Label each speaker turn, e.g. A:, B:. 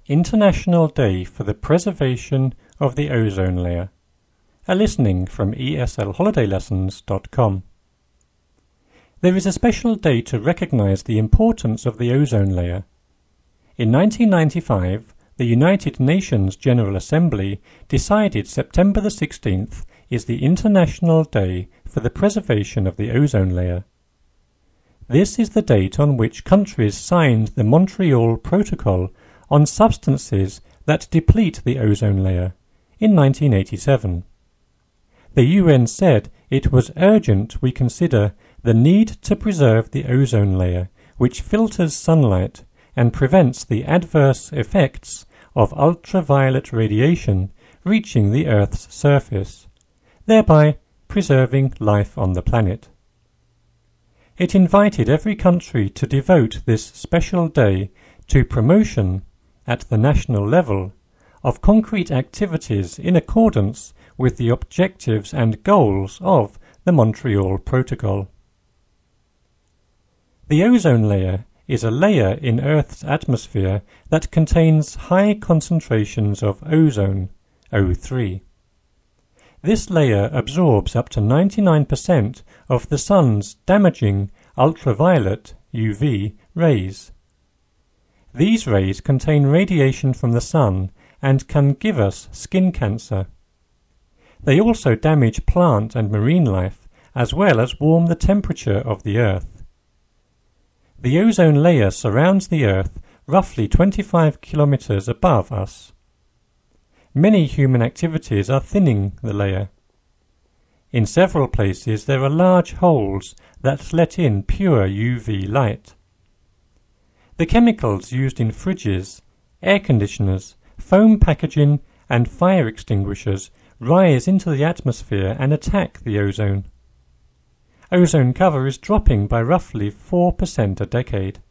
A: International Day for the Preservation of the Ozone Layer. A listening from eslholidaylessons.com. There is a special day to recognize the importance of the ozone layer. In 1995, the United Nations General Assembly decided September the 16th is the International Day for the Preservation of the Ozone Layer. This is the date on which countries signed the Montreal Protocol on substances that deplete the ozone layer in 1987. The UN said it was urgent we consider the need to preserve the ozone layer, which filters sunlight and prevents the adverse effects of ultraviolet radiation reaching the Earth's surface, thereby preserving life on the planet. It invited every country to devote this special day to promotion, at the national level, of concrete activities in accordance with the objectives and goals of the Montreal Protocol. The ozone layer is a layer in Earth's atmosphere that contains high concentrations of ozone, O3. This layer absorbs up to 99% of the sun's damaging ultraviolet, UV, rays. These rays contain radiation from the sun and can give us skin cancer. They also damage plant and marine life, as well as warm the temperature of the Earth. The ozone layer surrounds the Earth roughly 25 kilometers above us. Many human activities are thinning the layer. In several places there are large holes that let in pure UV light. The chemicals used in fridges, air conditioners, foam packaging and fire extinguishers rise into the atmosphere and attack the ozone. Ozone cover is dropping by roughly 4% a decade.